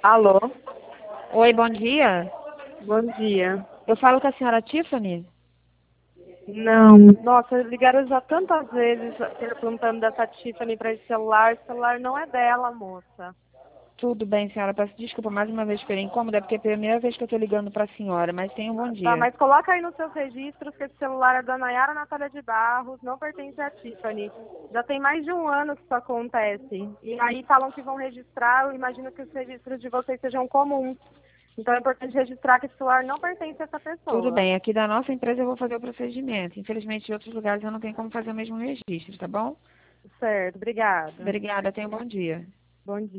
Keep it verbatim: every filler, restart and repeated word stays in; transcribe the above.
Alô, Oi, bom dia. bom dia. Eu falo com a senhora Tiffany? Não, nossa, ligaram já tantas vezes perguntando dessa Tiffany para esse celular. O celular não é dela, moça. Tudo bem, senhora. Peço desculpa mais uma vez pela incômoda, porque é a primeira vez que eu estou ligando para a senhora, mas tenha um bom Tá, dia. mas coloca aí nos seus registros que esse celular é da Nayara Natália de Barros, não pertence à Tiffany. Já tem mais de um ano que isso acontece. E aí falam que vão registrar, eu imagino que os registros de vocês sejam comuns. Então é importante registrar que esse celular não pertence a essa Tudo pessoa. bem, aqui da nossa empresa eu vou fazer o procedimento. Infelizmente, em outros lugares eu não tenho como fazer o mesmo registro, tá bom? Certo, obrigada. Obrigada, tenha um bom dia. Bom dia.